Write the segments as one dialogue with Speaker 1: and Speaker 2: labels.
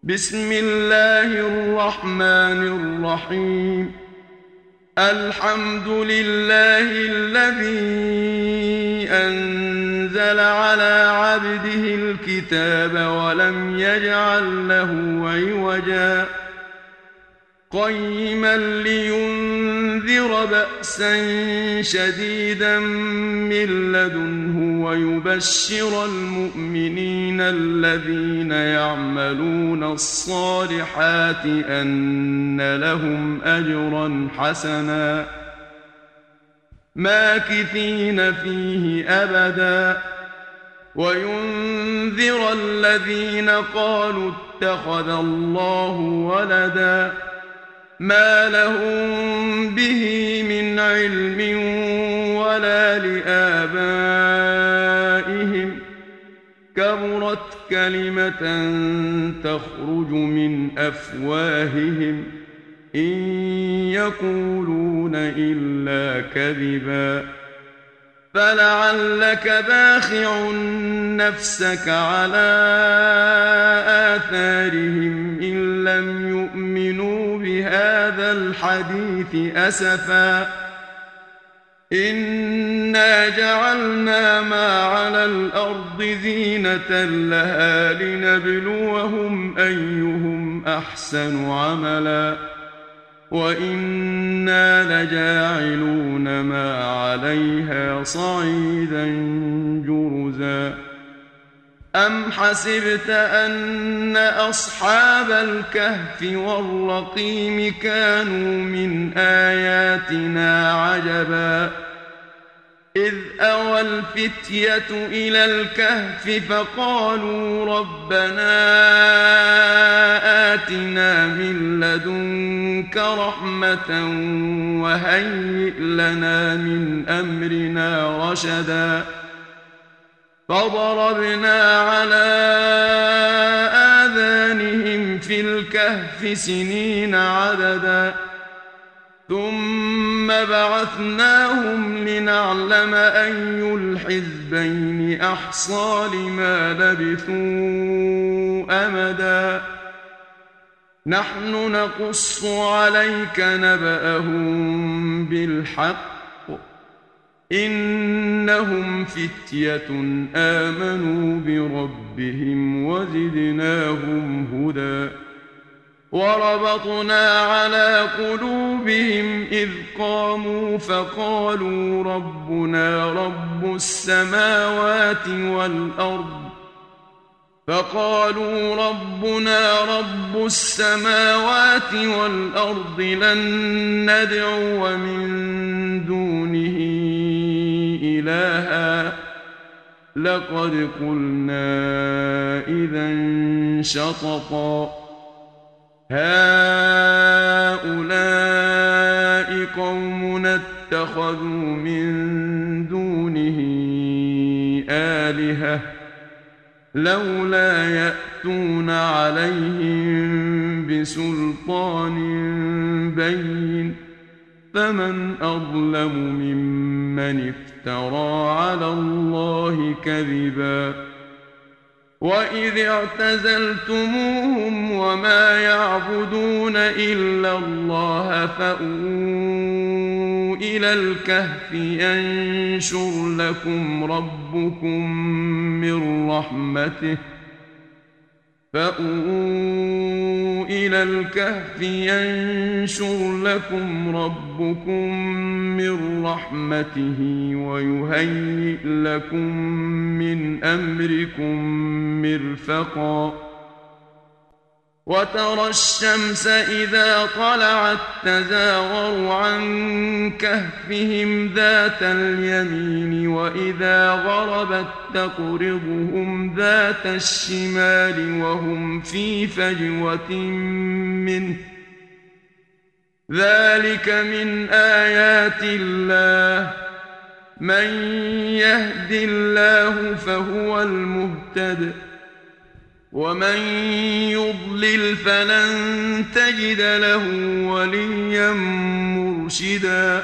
Speaker 1: بسم الله الرحمن الرحيم. الحمد لله الذي أنزل على عبده الكتاب ولم يجعل له عوجا قيما لينذر بأسا شديدا من لدنه ويبشر المؤمنين الذين يعملون الصالحات أن لهم أجرا حسنا ماكثين فيه أبدا وينذر الذين قالوا اتخذ الله ولدا ما لهم به من علم ولا لآبائهم كبرت كلمة تخرج من أفواههم إن يقولون إلا كذبا فلعلك باخع نفسك على آثارهم إن لم يؤمنوا بهذا الحديث أسفا إنا جعلنا ما على الأرض زينة لها لنبلوهم أيهم أحسن عملا وإنا لجاعلون ما عليها صعيدا جرزا أم حسبت أن أصحاب الكهف والرقيم كانوا من آياتنا عجبا إذ أوى الفتية إلى الكهف فقالوا ربنا آتنا من لدنك رحمة وهيئ لنا من أمرنا رشدا فضربنا على آذانهم في الكهف سنين عددا ثم بعثناهم لنعلم أي الحزبين أحصى لما لبثوا أمدا نحن نقص عليك نبأهم بالحق إنهم فتية آمنوا بربهم وزدناهم هدى وربطنا على قلوبهم إذ قاموا فقالوا ربنا رب السماوات والأرض لن ندعو من دونه إلها لقد قلنا إذا شططا هؤلاء قومنا اتخذوا من دونه آلهة لولا يأتون عليهم بسلطان بين فمن أظلم ممن افترى على الله كذبا وإذ اعتزلتموهم وما يعبدون إلا الله فأووا إلى الكهف ينشر لكم ربكم من رحمته ويهيئ لكم من أمركم مرفقا وترى الشمس إذا طلعت تزاور عن كهفهم ذات اليمين وإذا غربت تقرضهم ذات الشمال وهم في فجوة منه ذلك من آيات الله من يهد الله فهو المهتد ومن يضلل فلن تجد له وليا مرشدا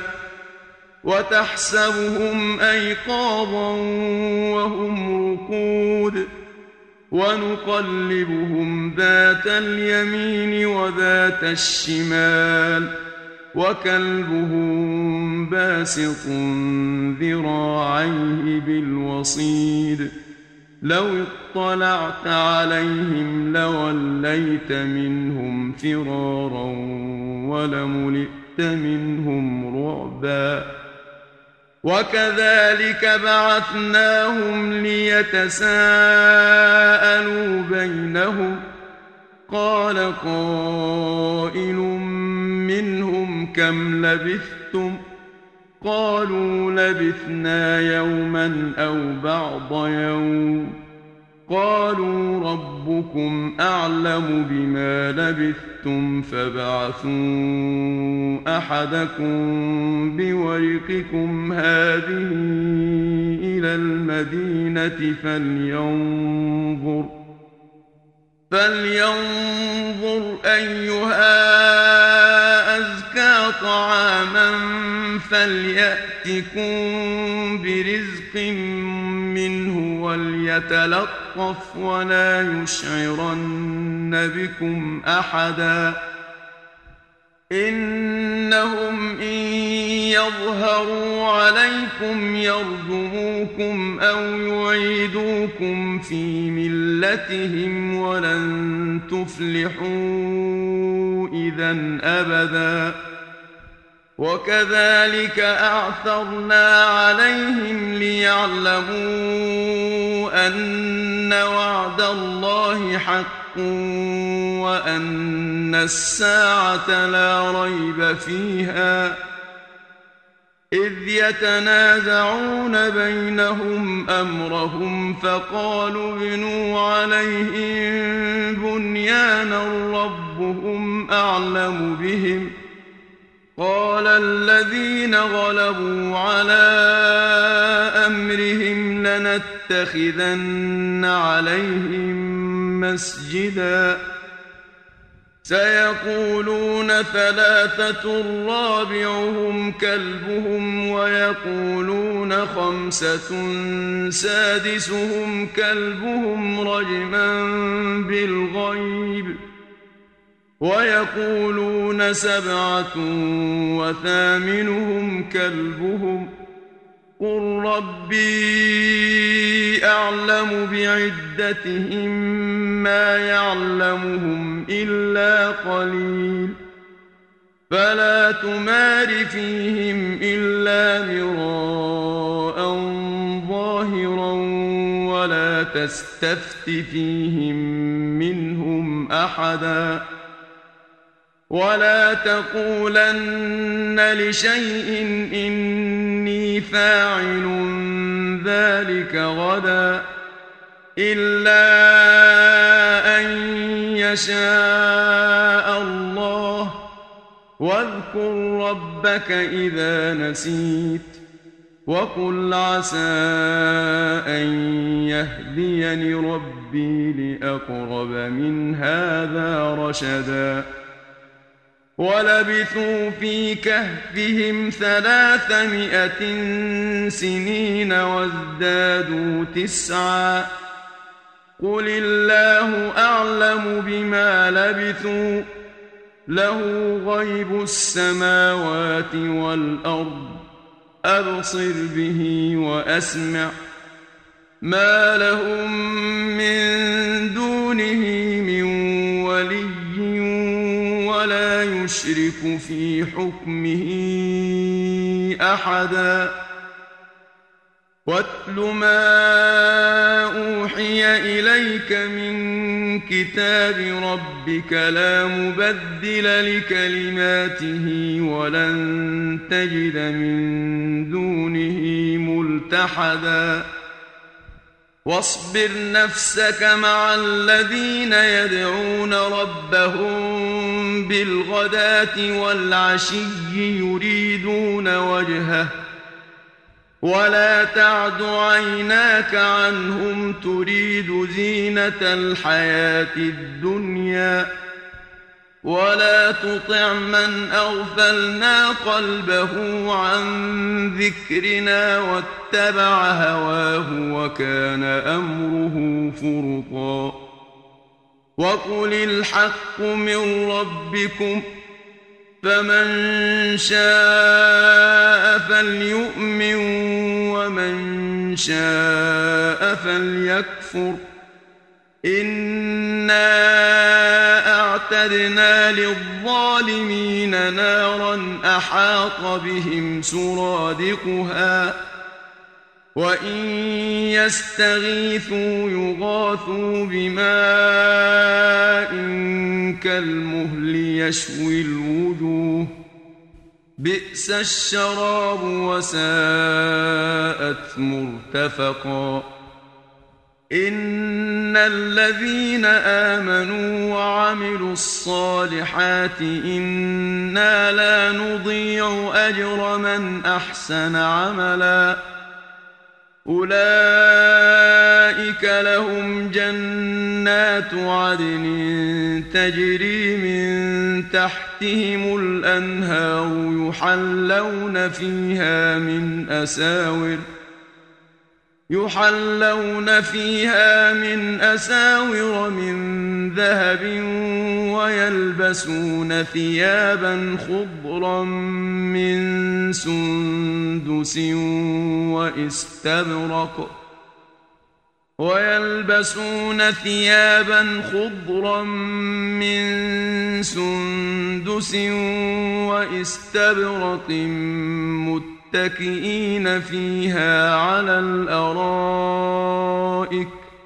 Speaker 1: وتحسبهم أيقاظا وهم رقود ونقلبهم ذات اليمين وذات الشمال وكلبهم باسط ذراعيه بالوصيد لو اطلعت عليهم لوليت منهم فرارا ولملئت منهم رعبا وكذلك بعثناهم ليتساءلوا بينهم قال قائل منهم كم لبثتم قالوا لبثنا يوما أو بعض يوم قالوا ربكم أعلم بما لبثتم فابعثوا أحدكم بورقكم هذه إلى المدينة فلينظر أيها أزكى طعاما فليأتكم برزق منه وليتلطف ولا يشعرن بكم أحدا إنهم إن يظهروا عليكم يرجموكم أو يعيدوكم في ملتهم ولن تفلحوا إذا أبدا وكذلك أعثرنا عليهم ليعلموا أن وعد الله حق وأن الساعة لا ريب فيها إذ يتنازعون بينهم أمرهم فقالوا ابنوا عليهم بنيانا ربهم أعلم بهم قال الذين غلبوا على أمرهم لنتخذن عليهم مسجدا سيقولون ثلاثة رابعهم كلبهم ويقولون خمسة سادسهم كلبهم رجما بالغيب ويقولون سبعة وثامنهم كلبهم قل ربي أعلم بعدتهم ما يعلمهم إلا قليل فلا تمار فيهم إلا مراء ظاهرا ولا تستفت فيهم منهم أحدا ولا تقولن لشيء إني فاعل ذلك غدا إلا أن يشاء الله واذكر ربك إذا نسيت وقل عسى أن يهديني ربي لأقرب من هذا رشدا ولبثوا في كهفهم 300 سنين وازدادوا 9 قل الله أعلم بما لبثوا له غيب السماوات والأرض أبصر به وأسمع ما لهم من دونه من ولي ولا يشرك في حكمه أحدا واتل ما أوحي إليك من كتاب ربك لا مبدل لكلماته ولن تجد من دونه ملتحدا واصبر نفسك مع الذين يدعون ربهم بالغداة والعشي يريدون وجهه ولا تعد عيناك عنهم تريد زينة الحياة الدنيا ولا تطع من أغفلنا قلبه عن ذكرنا واتبع هواه وكان أمره فرطا وقل الحق من ربكم فمن شاء فليؤمن ومن شاء فليكفر إنا أعتدنا للظالمين نارا أحاط بهم سرادقها وإن يستغيثوا يغاثوا بماء كالمهل يشوي الوجوه بئس الشراب وساءت مرتفقا إن الذين آمنوا وعملوا الصالحات إنا لا نضيع أجر من أحسن عملا أولئك لهم جنات عدن تجري من تحتهم الأنهار يحلون فيها من أساور من ذهب ويلبسون ثيابا خضرا من سندس واستبرق متكئين فيها على الأرائك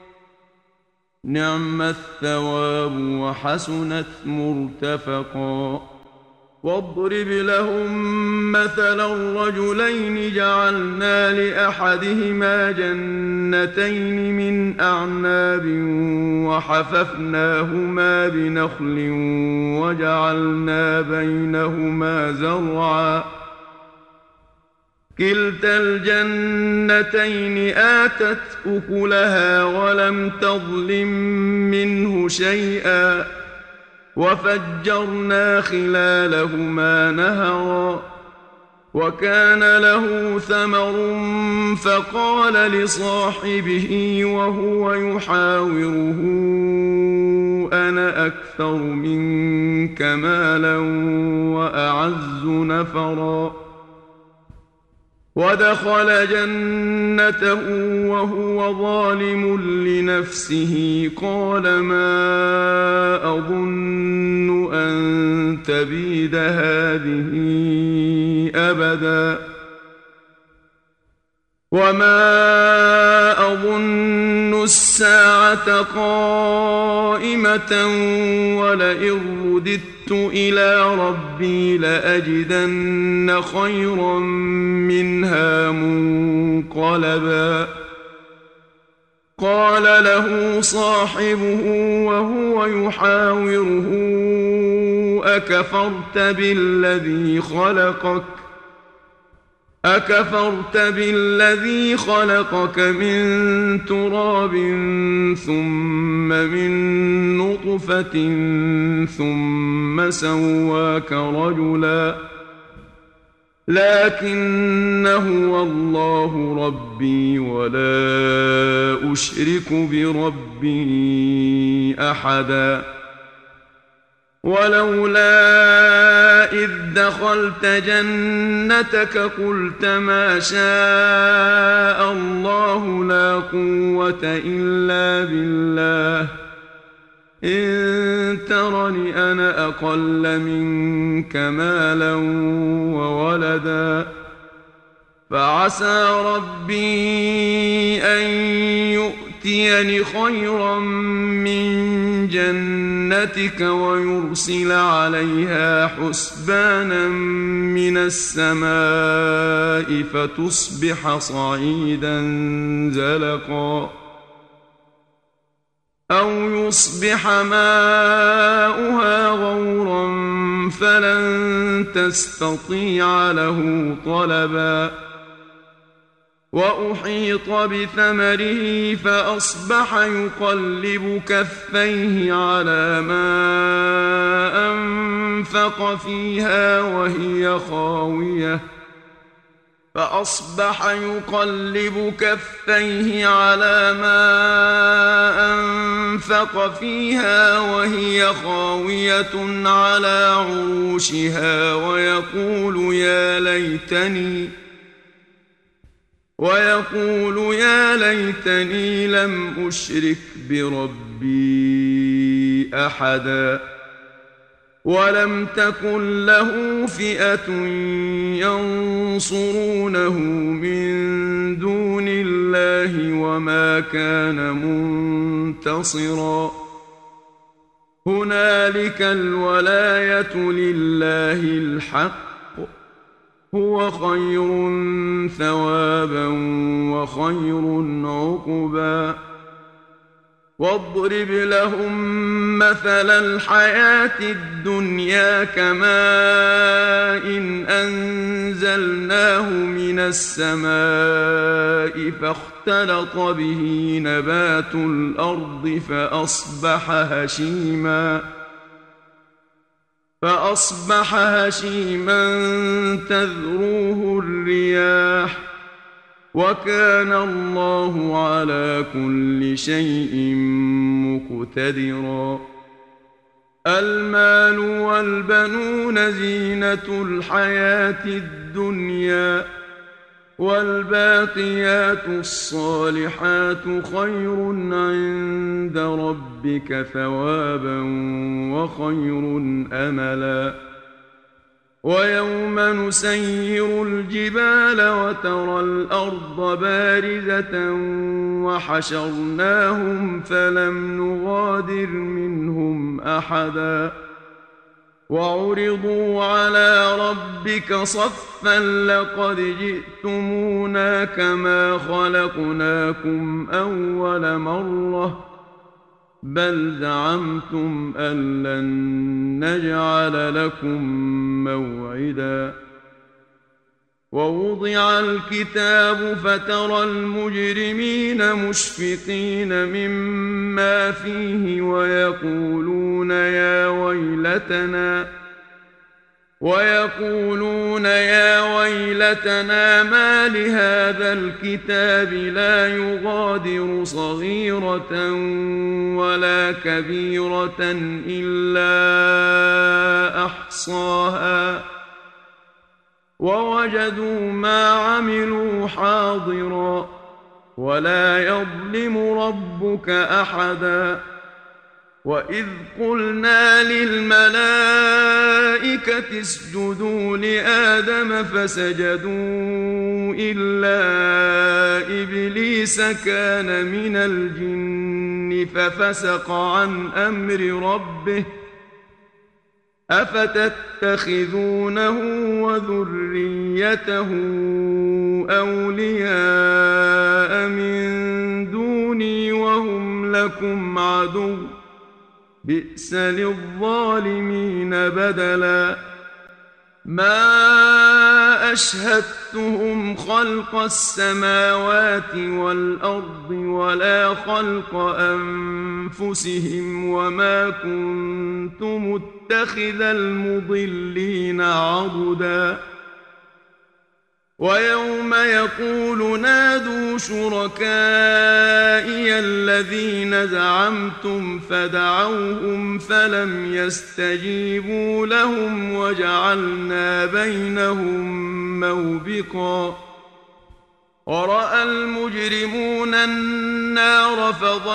Speaker 1: نعم الثواب وحسنت مرتفقا واضرب لهم مثلا الرجلين جعلنا لأحدهما جنتين من أعناب وحففناهما بنخل وجعلنا بينهما زرعا كلتا الجنتين آتت أكلها ولم تظلم منه شيئا وفجرنا خلالهما نهرا وكان له ثمر فقال لصاحبه وهو يحاوره أنا أكثر منك مالا وأعز نفرا ودخل جنته وهو ظالم لنفسه قال ما أظن أن تبيد هذه أبدا وما أظن الساعة قائمة ولئن رددت إلى ربي لأجدن خيرا منها منقلبا قال له صاحبه وهو يحاوره أكفرت بالذي خلقك من تراب ثم من نطفة ثم سواك رجلا لكن هو الله ربي ولا أشرك بربي أحدا ولولا إذ دخلت جنتك قلت ما شاء الله لا قوة إلا بالله إن ترني أنا أقل منك مالا وولدا فعسى ربي أن يؤتيني خيرا من جنتك ويرسل عليها حسبانا من السماء فتصبح صعيدا زلقا أو يصبح ماؤها غورا فلن تستطيع له طلبا وأحيط بثمره فأصبح يقلب كفيه على ما أنفق فيها وهي خاوية فأصبح يقلب كفيه على ما أنفق فيها وهي خاوية على عروشها ويقول يا ليتني لم أشرك بربي أحدا ولم تكن له فئة ينصرونه من دون الله وما كان منتصرا هنالك الولاية لله الحق هو خير ثوابا وخير عقبا واضرب لهم مثل الحياة الدنيا كماء إن أنزلناه من السماء فاختلط به نبات الأرض فأصبح هشيما تذروه الرياح وكان الله على كل شيء مقتدرا المال والبنون زينة الحياة الدنيا والباقيات الصالحات خير عند ربك ثوابا وخير أملا ويوم نسير الجبال وترى الأرض بارزة وحشرناهم فلم نغادر منهم أحدا وعرضوا على ربك صفا لقد جئتمونا كما خلقناكم أول مرة بل زعمتم أن لن نجعل لكم موعدا ووضع الكتاب فترى المجرمين مشفقين مما فيه ويقولون يا ويلتنا ما لهذا الكتاب لا يغادر صغيرة ولا كبيرة إلا أحصاها ووجدوا ما عملوا حاضرا ولا يظلم ربك أحدا وإذ قلنا للملائكة اسجدوا لآدم فسجدوا إلا إبليس كان من الجن ففسق عن أمر ربه أفتتخذونه وذريته أولياء من دوني وهم لكم عدو بئس للظالمين بدلا ما أشهدتهم خلق السماوات والأرض ولا خلق أنفسهم وما كنت متخذ المضلين عضدا ويوم يقول نادوا شركائي الذين زعمتم فدعوهم فلم يستجيبوا لهم وجعلنا بينهم موبقا ورأى المجرمون النار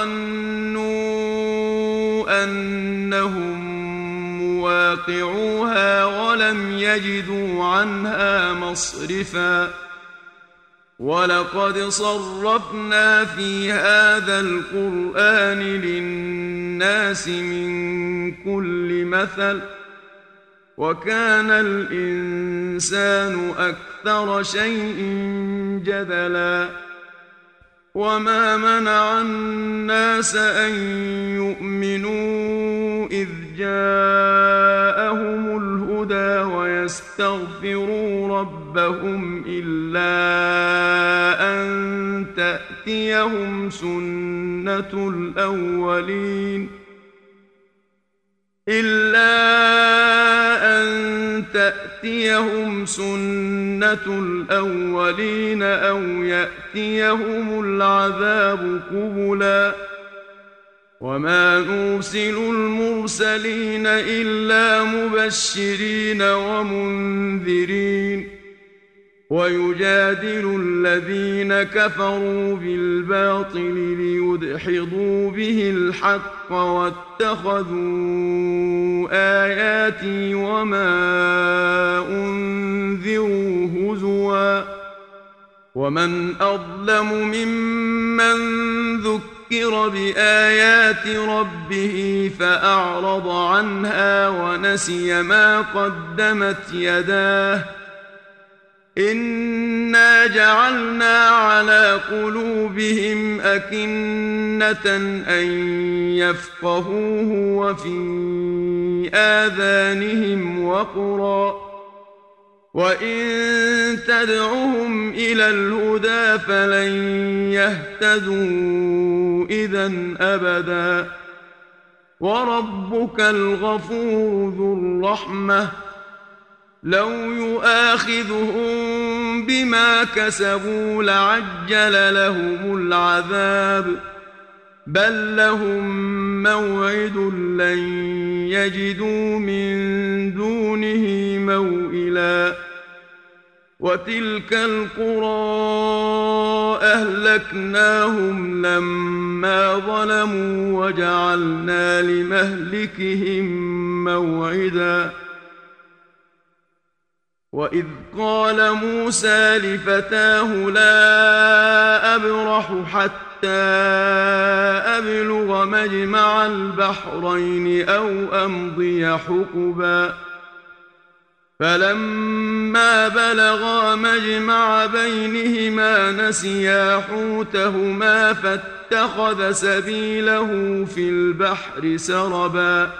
Speaker 1: فظنوا أنهم مواقعوها ولم يجدوا عنها مصرفا ولقد صرفنا في هذا القرآن للناس من كل مثل وكان الإنسان أكثر شيء جدلا وما منع الناس أن يؤمنوا إذ جاءهم الهدى ويستغفروا ربهم إلا أن تأتيهم سنة الأولين إلا أن تأتيهم سنة الأولين أو يأتيهم العذاب قبلا وما نرسل المرسلين إلا مبشرين ومنذرين ويجادل الذين كفروا بالباطل ليدحضوا به الحق واتخذوا آياتي وما أنذروا هزوا ومن أظلم ممن ذكر بآيات ربه فأعرض عنها ونسي ما قدمت يداه إنا جعلنا على قلوبهم أكنة أن يفقهوه وفي آذانهم وقرا وإن تدعهم إلى الهدى فلن يهتدوا إذن أبدا وربك الغفور ذو الرحمة لو يؤاخذهم بما كسبوا لعجل لهم العذاب بل لهم موعد لن يجدوا من دونه موئلا وتلك القرى أهلكناهم لما ظلموا وجعلنا لمهلكهم موعدا وإذ قال موسى لفتاه لا أبرح حتى أبلغ مجمع البحرين أو أمضي حقبا فلما بلغا مجمع بينهما نسيا حوتهما فاتخذ سبيله في البحر سربا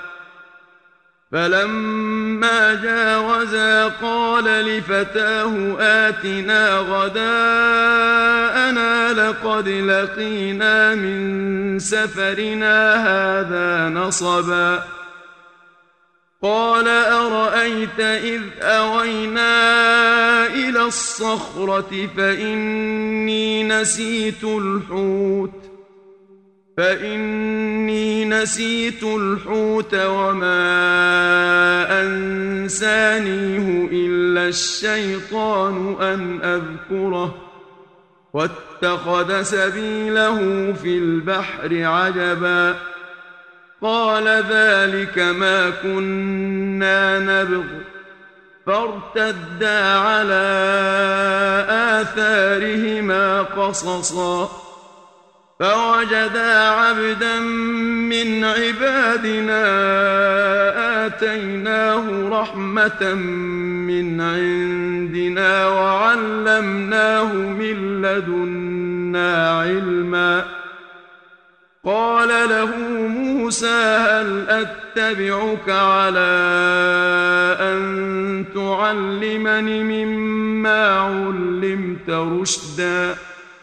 Speaker 1: فلما جاوزا قال لفتاه آتنا غداءنا لقد لقينا من سفرنا هذا نصبا قال أرأيت إذ أوينا إلى الصخرة فإني نسيت الحوت وما أنسانيه إلا الشيطان أن أذكره واتخذ سبيله في البحر عجبا قال ذلك ما كنا نبغ فارتدا على آثارهما قصصا فوجدا عبدا من عبادنا آتيناه رحمة من عندنا وعلمناه من لدنا علما قال له موسى هل أتبعك على أن تعلمني مما علمت رشدا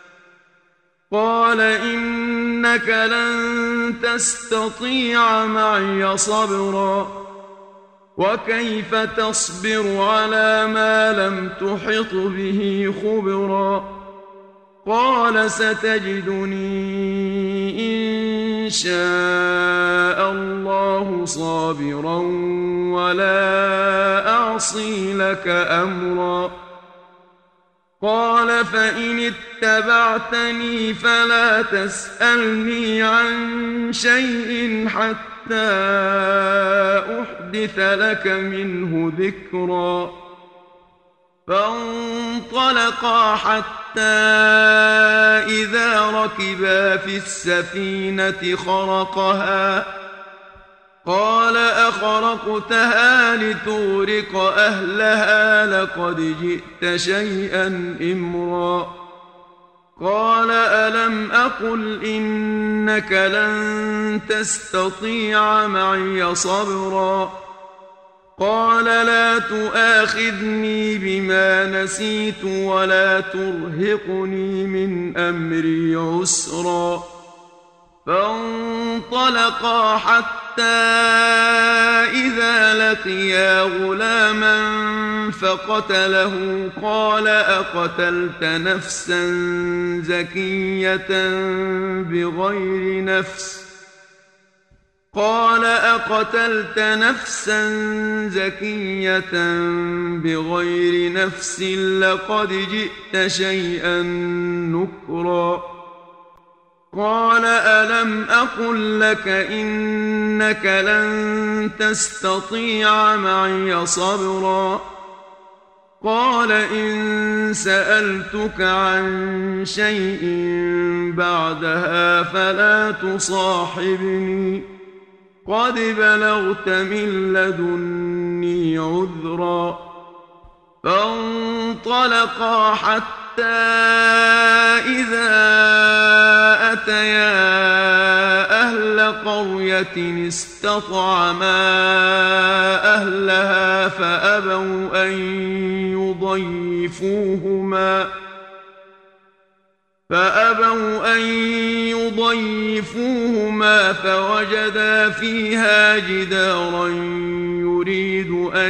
Speaker 1: قال إنك لن تستطيع معي صبرا وكيف تصبر على ما لم تحط به خبرا قال ستجدني إن شاء الله صابرا ولا أعصي لك أمرا قال فإن اتبعتني فلا تسألني عن شيء حتى أحدث لك منه ذكرا فانطلقا حتى إذا ركبا في السفينة خرقها قال أخرقتها لتغرق أهلها لقد جئت شيئا إمرا قال ألم أقل إنك لن تستطيع معي صبرا قال لا تؤاخذني بما نسيت ولا ترهقني من أمري عسرا فانطلقا حتى إذا لقيا غلاما فقتله قال أقتلت نفسا زكية بغير نفس لقد جئت شيئا نكرا قال ألم أقل لك إنك لن تستطيع معي صبرا قال إن سألتك عن شيء بعدها فلا تصاحبني قد بلغت من لدني عذرا فانطلقا حتى إذا أتيا أهل قرية استطعما أهلها فأبوا أن يضيفوهما فوجدا فيها جدارا يريد أن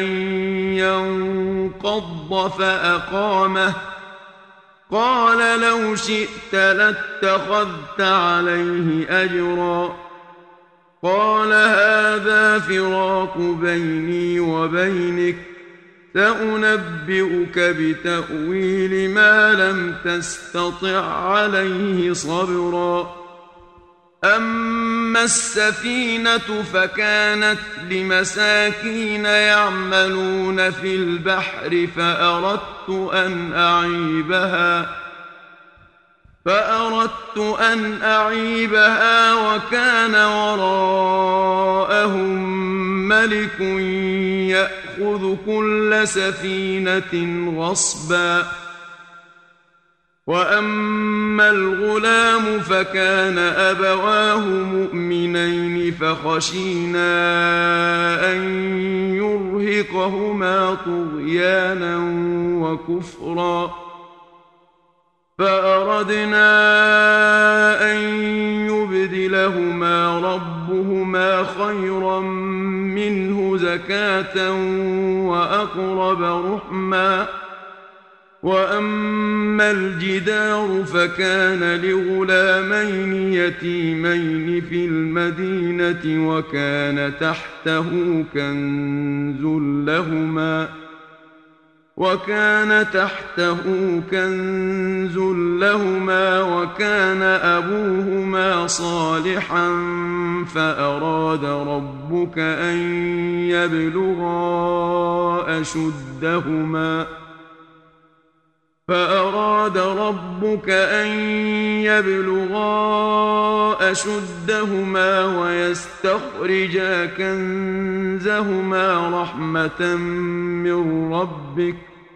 Speaker 1: ينقض فأقامه قال لو شئت لاتخذت عليه أجرا قال هذا فراق بيني وبينك سأنبئك بتأويل ما لم تستطع عليه صبرا أما السفينة فكانت لمساكين يعملون في البحر فأردت أن أعيبها وكان وراءهم ملك يأخذ كل سفينة غصبا وأما الغلام فكان أبواه مؤمنين فخشينا أن يرهقهما طغيانا وكفرا فأردنا أن يبدلهما ربهما خيرا منه زكاة وأقرب رحما وأما الجدار فكان لغلامين يتيمين في المدينة وكان تحته كنز لهما وكان أبوهما صالحا فأراد ربك أن يبلغا أشدهما ويستخرجا كنزهما رحمة من ربك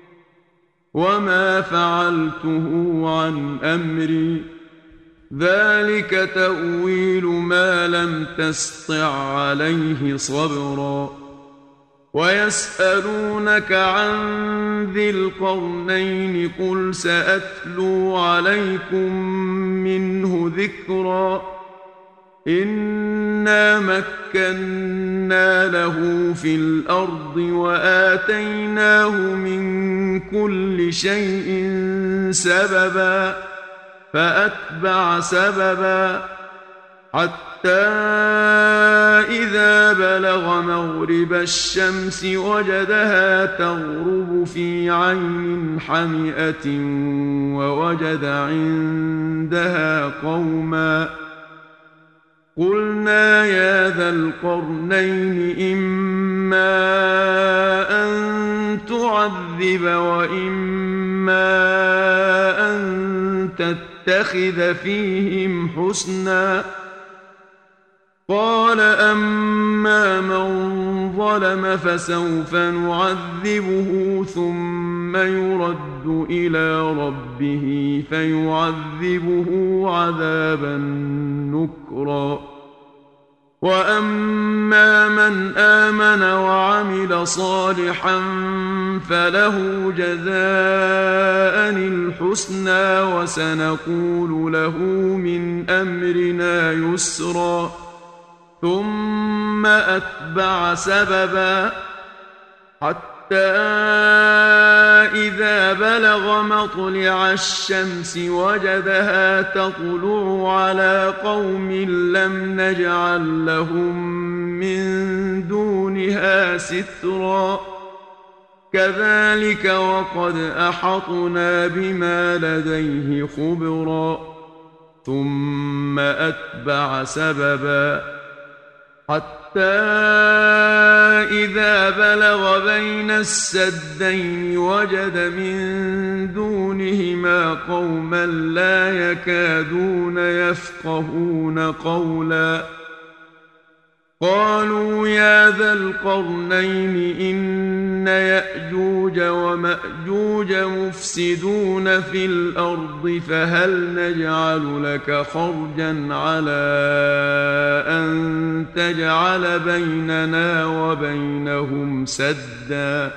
Speaker 1: وما فعلته عن أمري ذلك تأويل ما لم تسطع عليه صبرا ويسألونك عن ذي القرنين قل سأتلو عليكم منه ذكرا إنا مكنا له في الأرض وآتيناه من كل شيء سببا فأتبع سببا حتى إذا بلغ مغرب الشمس وجدها تغرب في عين حمئة ووجد عندها قوما قلنا يا ذا القرنين إما أن تعذب وإما أن تتخذ فيهم حسنا قال أما من ظلم فسوف نعذبه ثم يرد إلى ربه فيعذبه عذابا نكرا وأما من آمن وعمل صالحا فله جزاء الحسنى وسنقول له من أمرنا يسرا ثم أتبع سببا حتى إذا بلغ مطلع الشمس وجدها تطلع على قوم لم نجعل لهم من دونها سترا كذلك وقد أحطنا بما لديه خبرا ثم أتبع سببا حتى إذا بلغ بين السدين وجد من دونهما قوما لا يكادون يفقهون قولا قالوا يا ذا القرنين إن يأجوج ومأجوج مفسدون في الأرض فهل نجعل لك خرجا على أن تجعل بيننا وبينهم سدا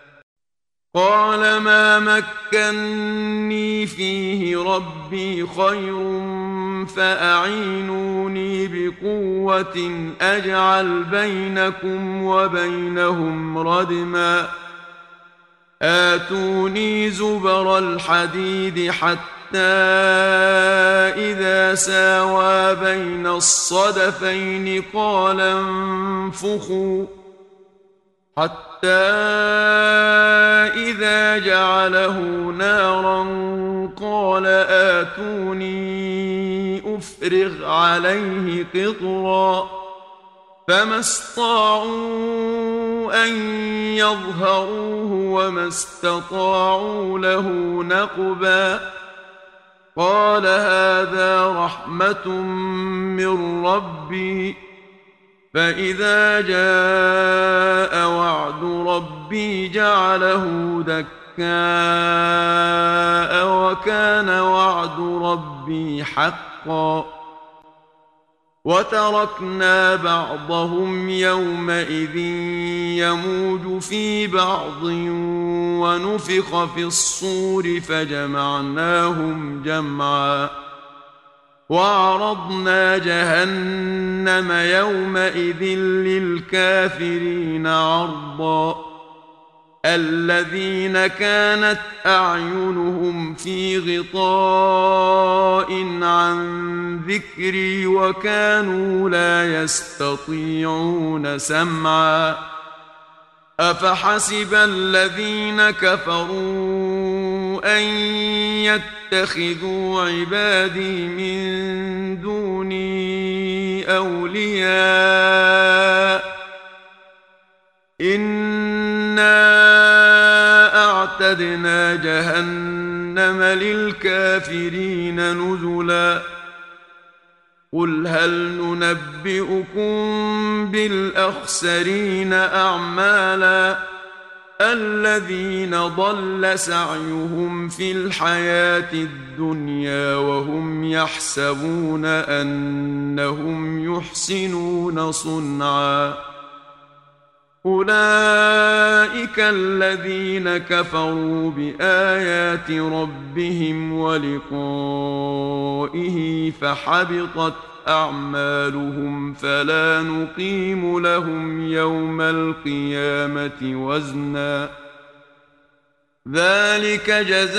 Speaker 1: قال ما مكني فيه ربي خير فأعينوني بقوة أجعل بينكم وبينهم ردما آتوني زبر الحديد حتى إذا ساوى بين الصدفين قال انفخوا حتى إذا جعله نارا قال آتوني أفرغ عليه قطرا فما استطاعوا أن يظهروه وما استطاعوا له نقبا قال هذا رحمة من ربي فإذا جاء وعد ربي جعله دكاء وكان وعد ربي حقا وتركنا بعضهم يومئذ يموج في بعض ونفخ في الصور فجمعناهم جمعا وعرضنا جهنم يومئذ للكافرين عرضا الذين كانت أعينهم في غطاء عن ذكري وكانوا لا يستطيعون سمعا أفحسب الذين كفروا أن يتخذوا عبادي من دوني أولياء إنا أعتدنا جهنم للكافرين نزلا قل هل ننبئكم بالأخسرين أعمالا الذين ضل سعيهم في الحياة الدنيا وهم يحسبون أنهم يحسنون صنعا أولئك الذين كفروا بآيات ربهم ولقائه فحبطت أعمالهم فلا نقيم لهم يوم القيامة وزنا ذلك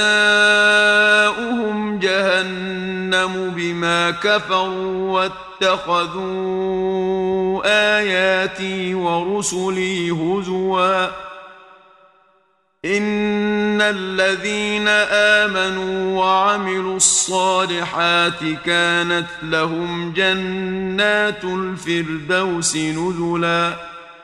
Speaker 1: جزاؤهم جهنم بما كفروا واتخذوا آياتي ورسلي هزوا إن الذين آمنوا وعملوا الصالحات كانت لهم جنات الفردوس نزلا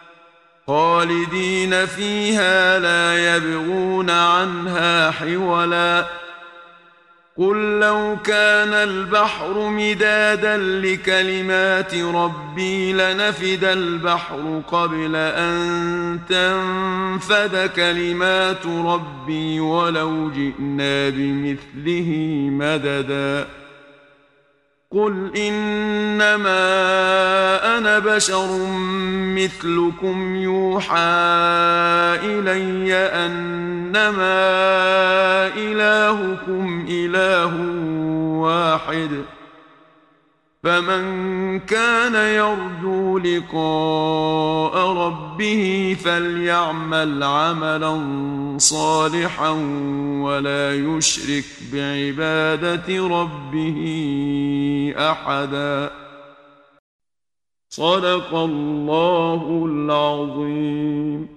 Speaker 1: خالدين فيها لا يبغون عنها حولا قل لو كان البحر مدادا لكلمات ربي لنفد البحر قبل أن تنفد كلمات ربي ولو جئنا بمثله مددا قل إنما أنا بشر مثلكم يوحى إلي أنما إلهكم إله واحد فمن كان يرجو لقاء ربه فليعمل عملا صالحا ولا يشرك بعبادة ربه أحدا. صدق الله العظيم.